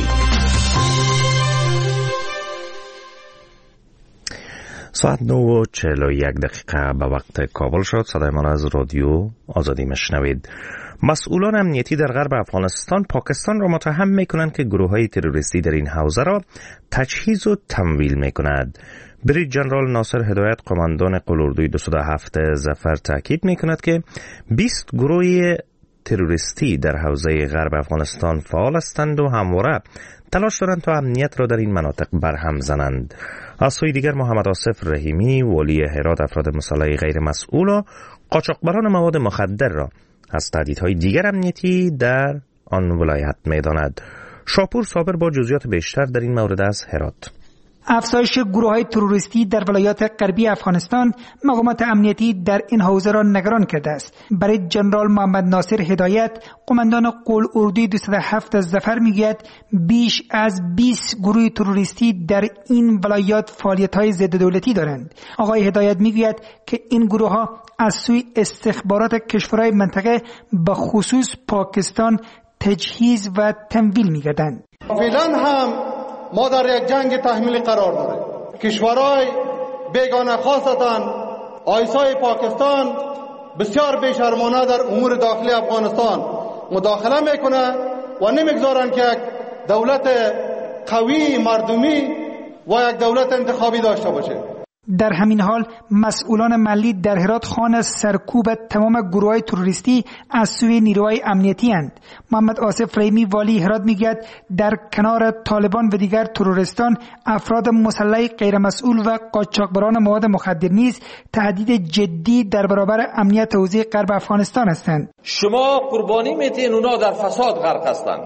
ساعت نو و چهل و یک دقیقه به وقت کابل شد. صدایمان از رادیو آزادی مشنوید. مسئولان امنیتی در غرب افغانستان پاکستان را متهم میکنند که گروه‌های تروریستی در این حوزه را تجهیز و تمویل میکند. بریج جنرال ناصر هدایت، قماندان قلاردوی دویست و هفت ظفر، تاکید میکند که بیست گروه تروریستی در حوزه غرب افغانستان فعال هستند و همواره تلاش دارند تا امنیت را در این مناطق برهم زنند. از سوی دیگر محمد آصف رحیمی، والی هرات، افراد مسلح غیر مسئول و قاچاقبران مواد مخدر را از تهدیدهای دیگر امنیتی در آن ولایت می‌داند. شاپور صابر با جزئیات بیشتر در این مورد از هرات. افزایش گروه‌های تروریستی در ولایات غربی افغانستان مقامات امنیتی در این حوزه را نگران کرده است. برای جنرال محمد ناصر هدایت، قماندان قلاردوی دویست و هفت ظفر میگوید بیش از بیست گروه تروریستی در این ولایات فعالیت‌های ضد دولتی دارند. آقای هدایت میگوید که این گروه‌ها از سوی استخبارات کشورهای منطقه به خصوص پاکستان تجهیز و تمویل می‌گردند. فعلا هم ما در یک جنگ تحمیلی قرار داریم. کشورهای بیگانه خاصتاً آیسای پاکستان بسیار بیشرمانه در امور داخلی افغانستان مداخله میکنه و نمیگذارن که یک دولت قوی مردمی و یک دولت انتخابی داشته باشه. در همین حال مسئولان محلی در هرات خوان سرکوب تمام گروه‌های تروریستی از سوی نیروهای امنیتی اند. محمد آصف رحیمی والی هرات میگوید در کنار طالبان و دیگر تروریستان افراد مسلح غیر مسئول و قاچاقبران مواد مخدر نیز تهدید جدی در برابر امنیت حوزه غرب افغانستان هستند. شما قربانی میتین اونا در فساد غرق هستند،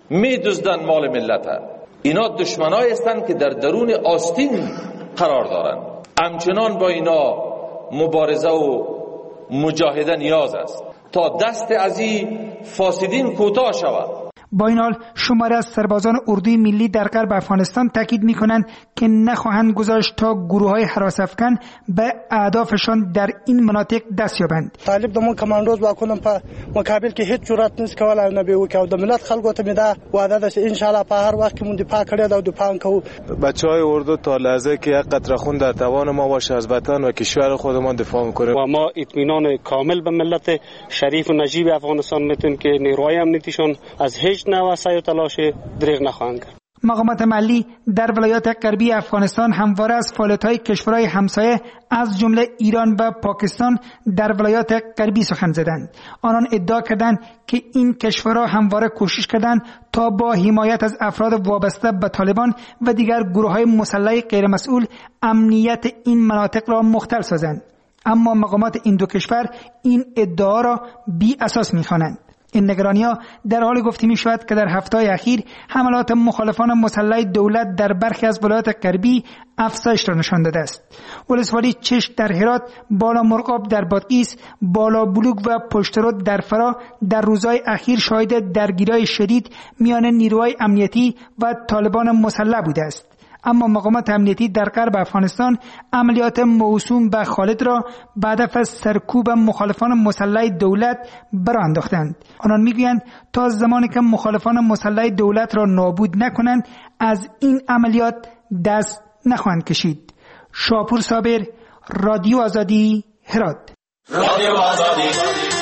میدزدن مال ملت. اینا دشمنایی هستند که در درون آستین قرار دارند. همچنان با اینا مبارزه و مجاهده نیاز است تا دست از این فاسدین کوتاه شود. با این حال شماری از سربازان اردوی ملی در غرب افغانستان تاکید می‌کنند که نخواهند گذاشت تا گروه‌های هراس افکن به اهدافشان در این مناطق دست یابند. طالب دمون کماندوز واکونم په مقابل کې هیڅ جرأت نس کولای نه به وکاو د ملت خلکو ته میدا وعده ده ان شاء الله په هر وخت کې مون دفاع کړی دا دفاع کوو. بچهای اردو تا لحظه که یک قطره خون در توان ما باشه از وطن و کشور خودمان دفاع می‌کنیم و ما اطمینان کامل به ملت شریف و نجیب افغانستان میتونیم که نیروهای امنیتیشون از هیچ نوع سعی و تلاش دریغ نخواهند کرد. مقامات محلی در ولایات غربی افغانستان همواره از فعالیت‌های کشورهای همسایه از جمله ایران و پاکستان در ولایات غربی سخن زدند. آنان ادعا کردند که این کشورها همواره کوشش کردند تا با حمایت از افراد وابسته به طالبان و دیگر گروه‌های مسلح غیرمسئول امنیت این مناطق را مختل سازند. اما مقامات این دو کشور این ادعا را بی اساس می‌خوانند. این نگرانی‌ها در حال گفته می‌شود که در هفته‌های اخیر حملات مخالفان مسلح دولت در برخی از ولایات غربی افزایش را نشان داده است. ولسوالی چشت در هرات، بالا مرغاب در بادغیس، بالا بلوگ و پشترود در فرا در روزهای اخیر شاهد درگیری‌های شدید میان نیروهای امنیتی و طالبان مسلح بوده است. اما مقامات امنیتی در غرب افغانستان عملیات موسوم به خالد را به هدف سرکوب مخالفان مسلح دولت برآ انداختند. آنان میگویند تا زمانی که مخالفان مسلح دولت را نابود نکنند از این عملیات دست نخواهند کشید. شاپور صابر، رادیو آزادی، هرات. رادیو آزادی.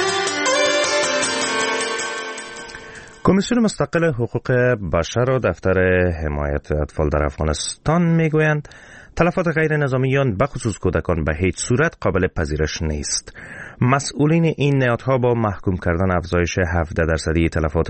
کمیسیون مستقل حقوق بشر و دفتر حمایت اطفال در افغانستان میگویند تلفات غیر نظامیان بخصوص کودکان به هیچ صورت قابل پذیرش نیست. مسئولین این نهادها با محکوم کردن افزایش هفده درصدی تلفات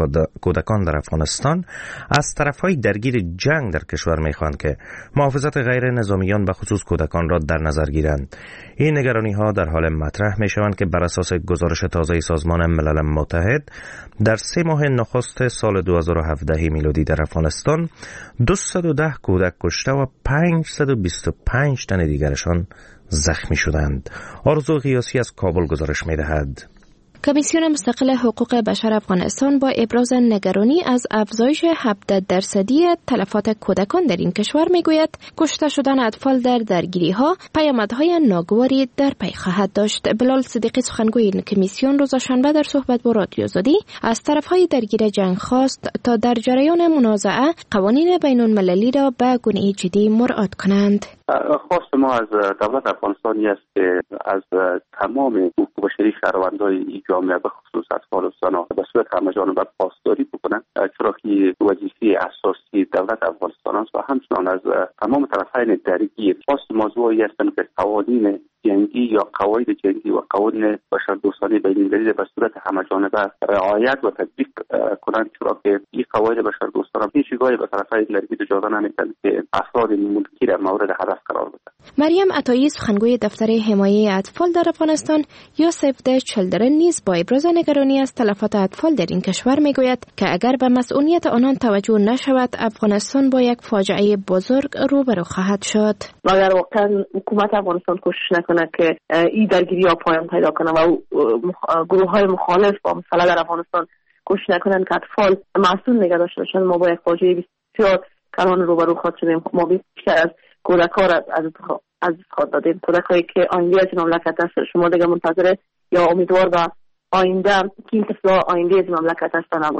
کودکان در افغانستان از طرفهای درگیر جنگ در کشور میخواهند که محافظت غیر نظامیان بخصوص کودکان را در نظر گیرند. این نگرانی ها در حال مطرح می شوند که بر اساس گزارش تازه سازمان ملل متحد در سه ماه نخست سال دو هزار و هفده میلادی در افغانستان دویست و ده کودک کشته و پانصد و بیست و پنج تن دیگرشان زخمی شدند. آرزو قیاسی از کابل گزارش می دهد. کمیسیون مستقل حقوق بشر افغانستان با ابراز نگرانی از افزایش هفده درصدی تلفات کودکان در این کشور میگوید کشته شدن اطفال در درگیری‌ها پیامدهای ناگواری در پی خواهد داشت. بلال صدیقی سخنگوی این کمیسیون روز شنبه در صحبت با رادیو آزادی از طرفهای درگیر جنگ خواست تا در جریان منازعه قوانین بین‌المللی را به گونه جدی مراعات کنند. خواست ما از دولت افغانستانی است که از تمام حقوق بشری شهروندان جامعه به خصوص اطفال و زنان به صورت همه‌جانبه پاسداری بکنند، چرا که وظیفه اساسی دولت افغانستان است و همچنان از تمام طرفین درگیر خواست موضوعی هستند که قوانین جنگی یا قواعد جنگی و قوانین بشردوستانه بین‌المللی به صورت همه‌جانبه رعایت و تطبیق کنند، چرا که این قواعد بشردوستانه هیچگاهی به طرفین درگیر اجازه نمی‌دهند که افراد ملکی را مورد هدف قرار بدهند. مریم عطایی سخنگوی دفتر حمایت اطفال در افغانستان یا سیو د چیلدرن نیز با ابراز نگرانی از تلفات اطفال در این کشور میگوید که اگر به مسئولیت آنان توجه نشود افغانستان با یک فاجعه بزرگ روبرو خواهد شد. اگر واقعا حکومت افغانستان کوشش نکنه که این درگیری ها پایان پیدا کنه و گروه های مخالف با مسئله در افغانستان کوشش نکنن که اطفال مسئول نگه داشته باشند، ما با یک فاجعه بسیار کلان روبرو خواهد شدیم. ما بیشتر از کودک ها را از از خود دادیم، کودک هایی که آینده از این مملکت است. شما دیگه منتظر یا امیدوار به آینده که این طفل آینده از مملکت است نباشه.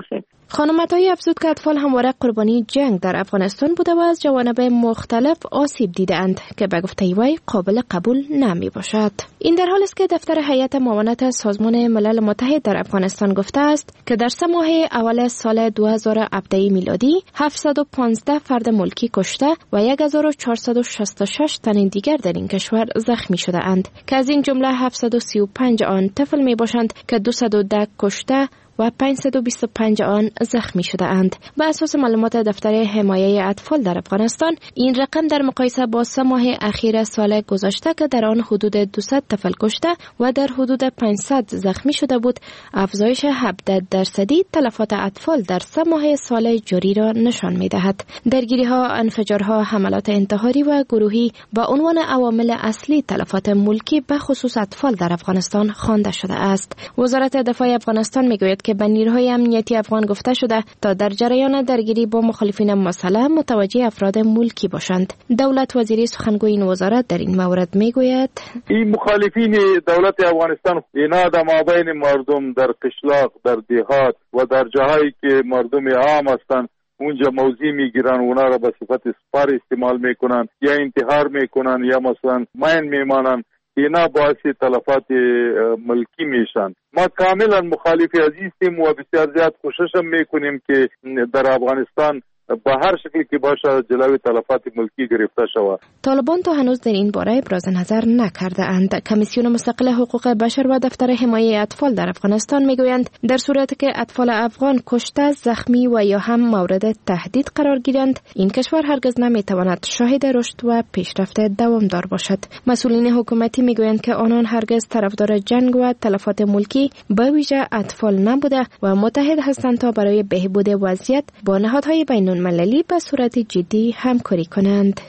خانم عطایی افزود که اطفال همواره قربانی جنگ در افغانستان بوده و از جوانب مختلف آسیب دیدند که به گفته وی قابل قبول نمی باشد. این در حالی است که دفتر هیئت معاونت سازمان ملل متحد در افغانستان گفته است که در سه ماه اول سال دو هزار و هفده میلادی هفتصد و پانزده فرد ملکی کشته و هزار و چهارصد و شصت و شش تن دیگر در این کشور زخمی شده اند که از این جمله هفتصد و سی و پنج آن طفل می باشند که دویست و ده کشته و پانصد و بیست و پنج آن زخمی شده اند. بر اساس معلومات دفتر حمایه اطفال در افغانستان، این رقم در مقایسه با سه ماه اخیر سال گذشته که در آن حدود دویست طفل کشته و در حدود پانصد زخمی شده بود، افزایش هفده درصدی تلفات اطفال در سه ماه سال جاری را نشان می‌دهد. درگیری‌ها، انفجارها، حملات انتحاری و گروهی با عنوان عوامل اصلی تلفات ملکی به خصوص اطفال در افغانستان خوانده شده است. وزارت دفاع افغانستان میگوید که به نیروهای امنیتی افغان گفته شده تا در جریان درگیری با مخالفین مسلح متوجه افراد ملکی باشند. دولت وزیری سخنگوی این وزارت در این مورد میگوید این مخالفین دولت افغانستان اینا در مابین مردم در قشلاق، در دیهات و در جاهایی که مردم عام هستند اونجا موضع میگیرن، اونا را به صفت سپر استعمال میکنن یا انتحار میکنن یا مثلا مین میمانن، اینا باعث تلفات ملکی میشن. ما کاملا مخالف عزیزیم و بسیار زیاد کوشش میکنیم که در افغانستان به هر شکلی که باشه جلوی تلفات ملکی گرفته شود. طالبان تا هنوز در این باره ابراز نظر نکرده اند. کمیسیون مستقل حقوق بشر و دفتر حمایه اطفال در افغانستان میگویند در صورتی که اطفال افغان کشته، زخمی و یا هم مورد تهدید قرار گیرند، این کشور هرگز نمیتواند شاهد رشد و پیشرفت دوامدار باشد. مسئولین حکومتی میگویند که آنان هرگز طرفدار جنگ و تلفات ملکی به ویژه اطفال نبوده و متحد هستند تا برای بهبود وضعیت با نهادهای بین المللی به صورت جدی همکاری کنند.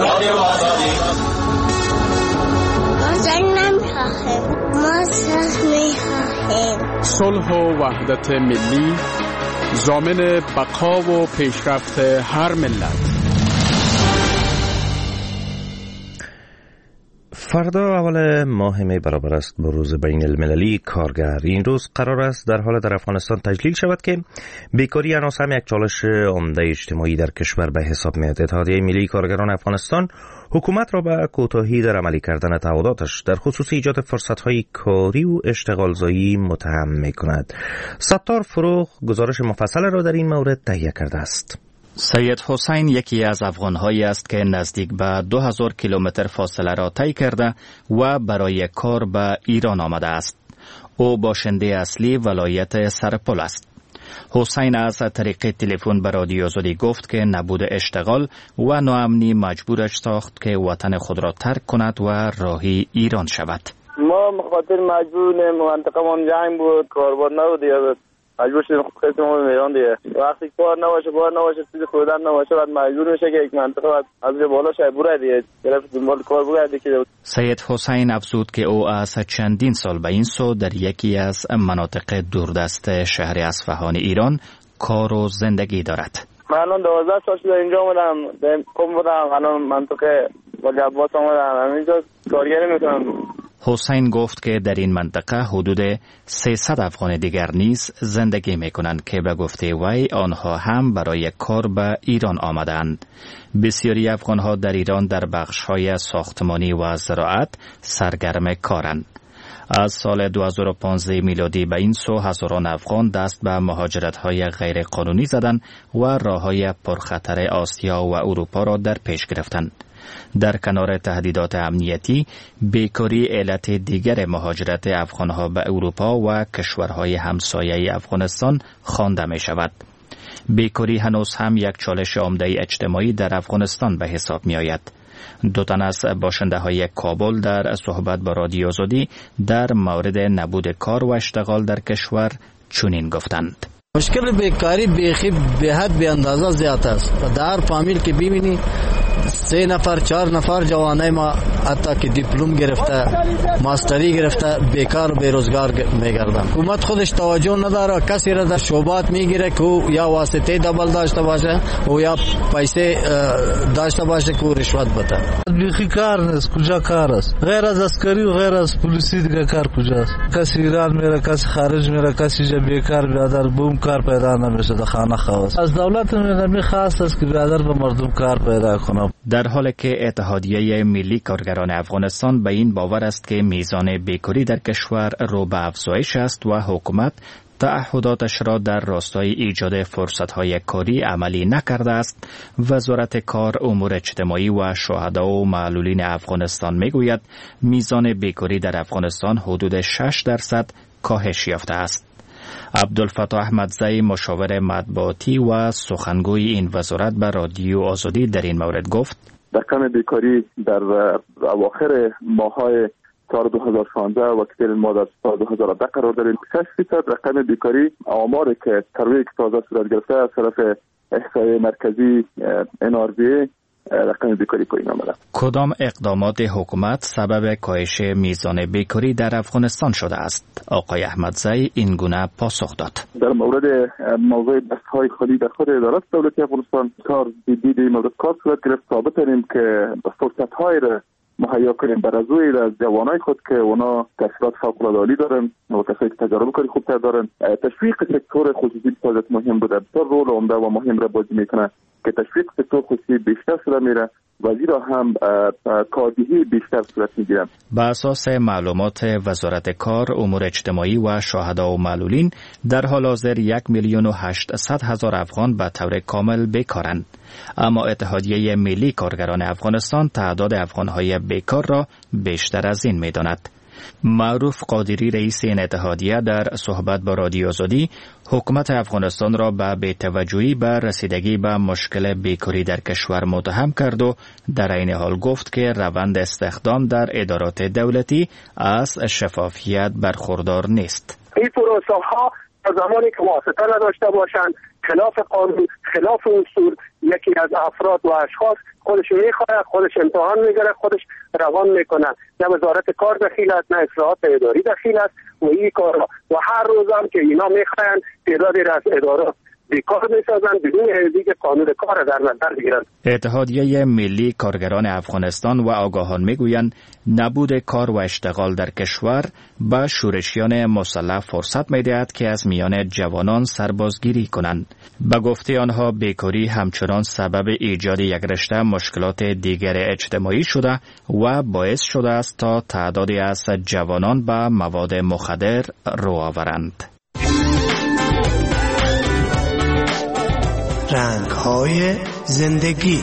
صلح و وحدت ملی ضامن بقا و پیشرفت هر ملت. فردا اول ماه می برابر است با روز بین المللی کارگر. این روز قرار است در حال در افغانستان تجلیل شود که بیکاری هنوز هم یک چالش عمده اجتماعی در کشور به حساب میاد. اتحادیه ملی کارگران افغانستان حکومت را به کوتاهی در عملی کردن تعهداتش در خصوص ایجاد فرصت‌های کاری و اشتغالزایی متهم می‌کند. ستار فروغ گزارش مفصل را در این مورد تهیه کرده است. سید حسین یکی از افغان‌هایی است که نزدیک به دو هزار کیلومتر فاصله را طی کرده و برای کار به ایران آمده است. او باشنده اصلی ولایت سرپل است. حسین از طریق تلفن به رادیو آزادی گفت که نبود اشتغال و ناامنی مجبورش ساخت که وطن خود را ترک کند و راهی ایران شود. ما مخاطر مجبوریم، منطقه من جنگ بود، کاربار نبود، مجبور شدیم قسممون میران دیگه. وقتی کار نباشه، کار نباشه، چیز خودم نباشه، بعد مجبور میشه که یک منطقه از بالا شای بره دیگه، طرف دنبال کار بگرده که. سید حسین افزود که او از چندین سال به این سو در یکی از مناطق دوردست شهر اصفهان ایران کار و زندگی دارد. من الان دوازده سال شده اینجا اومدم، قم بودم، الان منطقه ولی عباس اومدم، اینجا کارگری میکنم. حسین گفت که در این منطقه حدود سیصد افغان دیگر نیز زندگی می کنند که به گفته وی آنها هم برای کار به ایران آمدند. بسیاری افغانها در ایران در بخش‌های ساختمانی و زراعت سرگرم کارند. از سال دو هزار و پانزده میلادی به این سو هزاران افغان دست به مهاجرت‌های غیر قانونی زدند و راه‌های پرخطر آسیا و اروپا را در پیش گرفتند. در کنار تهدیدات امنیتی، بیکاری علت دیگر مهاجرت افغانها به اروپا و کشورهای همسایه افغانستان خوانده می شود. بیکاری هنوز هم یک چالش عمده اجتماعی در افغانستان به حساب می آید. دو تن از باشنده های کابل در صحبت با رادیو آزادی در مورد نبود کار و اشتغال در کشور چنین گفتند. مشکل بیکاری بیخی به حد به اندازه زیاد است. در فامیل که ببینی سه نفر چهار نفر جوانای ما حتی که دیپلم گرفته، ماستری گرفته، بیکار و بیروزگار میگردن. حکومت خودش توجه نداره، کسی را در شعبات میگیره که یا واسطه دبل داشته باشه و یا پیسه داشته باشه که رشوت بده. بیخی کار نیست، کجا کار است؟ غیر از عسکری و غیر از پلیسی دیگه کار کجاست؟ کسی ایران میره، کسی خارج میره، کسی جا بیکار بیادر بوم کار پیدا نمیشه در خانه خواست. از دولت میخواست است که بیادر به مردم کار پیدا کنه. در حالی که اتحادیه ملی کارگران افغانستان به این باور است که میزان بیکاری در کشور رو به افزایش است و حکومت تعهداتش را در راستای ایجاد فرصت‌های کاری عملی نکرده است، وزارت کار، امور اجتماعی و شهدا و معلولین افغانستان میگوید میزان بیکاری در افغانستان حدود شش درصد کاهش یافته است. عبدالفتاح احمدزی، مشاور مطبوعاتی و سخنگوی این وزارت به رادیو آزادی در این مورد گفت: رقم بیکاری در اواخر ماه‌های سال دو هزار و شانزده و کتیر ما در سال دو هزار و ده قرار داریم. شش فیصد رقم بیکاری آماری که ترویج تازه صورت گرفته از طرف احصایه مرکزی ان آر بی ای رقم بیکاری پایین آمده. کدام اقدامات حکومت سبب کاهش میزان بیکاری در افغانستان شده است؟ آقای احمدزی این گونه پاسخ داد: در مورد موضوع دستهای خالی در خود ادارات دولتی افغانستان کار جدی مورد کار صورت گرفت. ثابت کردیم که فرصت‌های را مهیا کنیم بر از از جوانای خود که اونا تحصیلات فوق‌العاده عالی دارن و کسایی که تجارب کاری خوب دارن. تشویق سکتور خصوصی بسیار مهم بوده، بسیار رول عمده و مهم را بازی میکنه که تشویق سکتور خصوصی بیشتر شده میره و زیرا هم کارگیری بیشتر صورت میگیره. به اساس معلومات وزارت کار، امور اجتماعی و شهدا و معلولین در حال حاضر یک میلیون و هشتصد هزار افغان به طور کامل بیکارند. اما اتحادیه ملی کارگران افغانستان تعداد افغانهای بیکار را بیشتر از این می‌داند. معروف قادری، رئیس این اتحادیه، در صحبت با رادیو آزادی حکومت افغانستان را به بی‌توجهی به رسیدگی به مشکل بیکاری در کشور متهم کرد و در این حال گفت که روند استخدام در ادارات دولتی از شفافیت برخوردار نیست. این پروسه ها زمانی که واسطه نداشته باشند، خلاف قانون، خلاف اصول، یکی از افراد و اشخاص خودش میخواد، خودش امتحان میگیره، خودش روان میکنه. نه وزارت کار دخیل است، نه اصلاحات اداری دخیل است و این کار و هر روز هم که اینا میخواین تعدادی از ادارات بیکار میسازن بدون دیگه قانون کار در نظر بگیرن. اتحادیه ملی کارگران افغانستان و آگاهان میگویند نبود کار و اشتغال در کشور به شورشیان مسلح فرصت میدهد که از میان جوانان سربازگیری کنند. به گفته آنها بیکاری همچنان سبب ایجاد یک رشته مشکلات دیگر اجتماعی شده و باعث شده است تا تعدادی از جوانان به مواد مخدر رو آورند. رنگ‌های زندگی.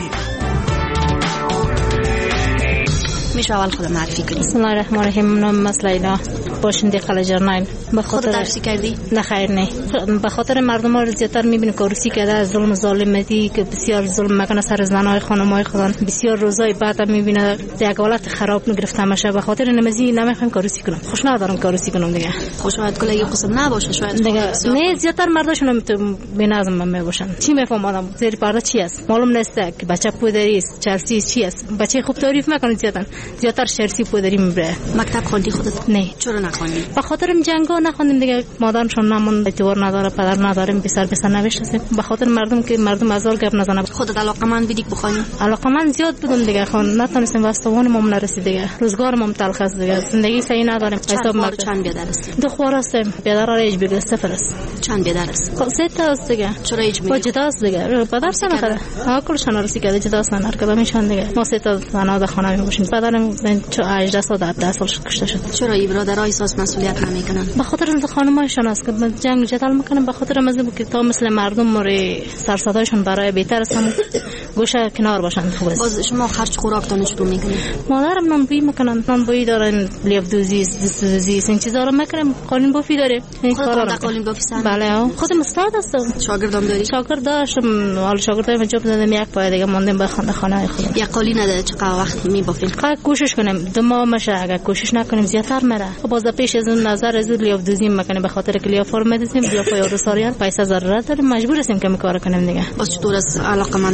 میشه اول خود معرفی کنی؟ بسم الله الرحمن الرحیم. نام مسلینا، باشنده قلجرناین. به خاطر درسی کردی؟ نه خیر نه. به خاطر مردم ها زیادتر میبینیم که روسی کرده از ظلم ظالمتی که بسیار ظلم میکنه سر زنای خانمای خودان. بسیار روزای بعد میبینه یک حالت خراب میگرفته میشه. به خاطر نمازی نمیخوام کاروسی کنم. خوش ندارم کاروسی کنم دیگه. خوشحالت کلی قسم نباشه شاید. دیگه نه زیادتر مرداشون به نظم میباشن. چی میفهمم زیر پرده چی است؟ معلوم نیست که بچه پودری است، چرسی چی است. بچه خوب تعریف میکنه زیادن. زیادتر شرسی پودری میبره. مکتب خوندی خودت؟ نه. چرا نخوندی؟ به خاطر جنگا نخوندیم دیگه. مادرشون نمون اعتبار نداره، پدر نداره، پسر پسر نوشته. به خاطر مردم که مردم ازال گپ نزنه. خودت علاقمند بودی بخونی؟ علاقمند زیاد بودم دیگه. خون نتونستم واسطوان ما نرسید دیگه. روزگارم تلخ است دیگه. زندگی صحیح نداریم. حساب مرد چند بیادر است؟ دو خوار است. بیادر را ایج بگیر صفر است. چند بیادر است؟ خب سه تا است دیگه. چرا ایج میگی؟ جدا است دیگه. پدر سه نفره. ها کلشون رسی کرده جدا است هر کدامشون دیگه. ما سه تا زنا در خانه میباشیم. پدرم هجده سال هفده سال کشته شد. چرا این برادرای احساس مسئولیت نمیکنن؟ به خاطر از خانمایشون است که جنگ جدال میکنن. به خاطر مزه که تا مثل مردم مری سرسدایشون برای بهتر است هم گوشه کنار باشن. خوب است. باز شما خرج خوراک دانش رو میکنید؟ مادرم نانبویی میکنن. نانبویی دارن، لیف دوزی، دست دوزی، این چیزا رو میکنم. قالین بافی داره. این کارا رو قالین بافی سن؟ بله. خودم استاد هستم. شاگردام داری؟ شاگرد داشتم. حالا شاگردای جوب دادم یک پای دیگه موندم به خانه خانه خودم. یک قالین نداره چقدر وقت میبافین؟ خب کوشش کنم دو ماه میشه. اگه کوشش نکنیم زیادتر میره. خب باز پیش از اون نظر از لیف دوزی میکنه. به خاطر که لیف فرم میدیم لیف یارو ساریان پیسه ضرورت داریم مجبور هستیم که کار کنیم دیگه. باز چطور از علاقمندای کارتون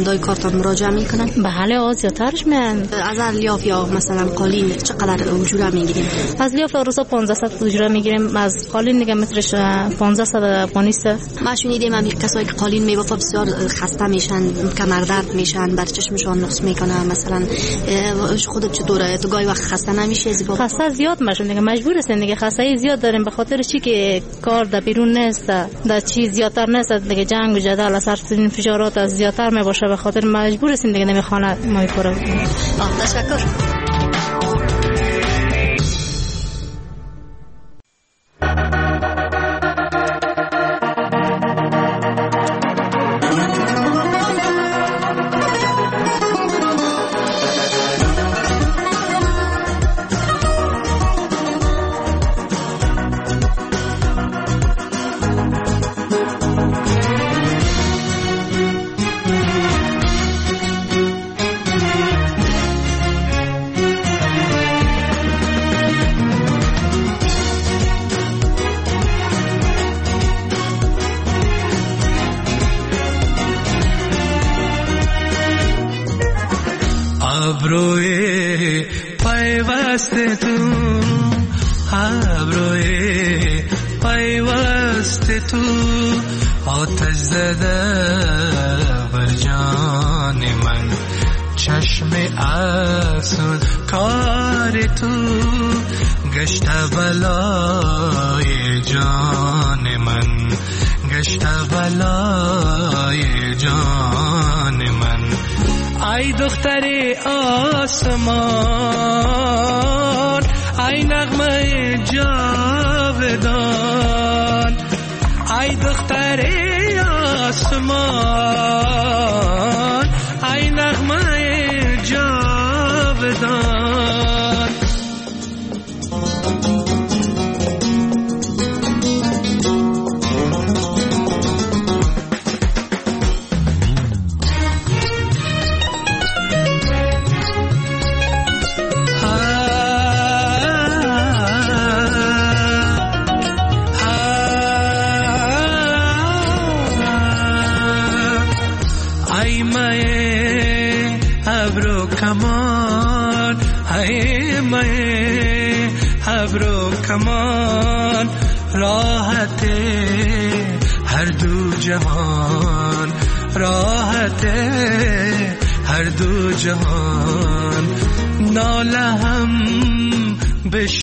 افراد مراجعه میکنن؟ بله آز زیادترش میان. از لیاف یا مثلا قالین چقدر اجوره میگیریم؟ از لیاف روزا پانزده اجوره میگیریم، از قالین دیگه مترش پانزده افغانی است. ما شنیدیم هم کسایی که قالین میبافه بسیار خسته میشن، کمر درد میشن، بر چشمشون نقص میکنه. مثلا خودت چطوره؟ تو گاهی وقت خسته نمیشی از این؟ خسته زیاد میشم دیگه، مجبور هستیم دیگه، خستگی زیاد داریم به خاطر چی که کار در بیرون نیست، در چیز زیادتر نیست دیگه، جنگ و جدال اثر این فشارات از زیادتر می باشه، به خاطر مجبور هستیم دیگه نمیخوانه ما میخورم. تشکر. ابروی پیوست تو، ابروی پیوست تو، آتش زده بر جان من، چشم اسود کار تو، گشت بلای جان من، گشت بلای جان من. ای دختر آسمان، ای نغمه جاودان، ای دختر آسمان، ای نغمه جاودان. ابرو کمان راحت هر دو جهان، راحت هر دو جهان. ناله هم بش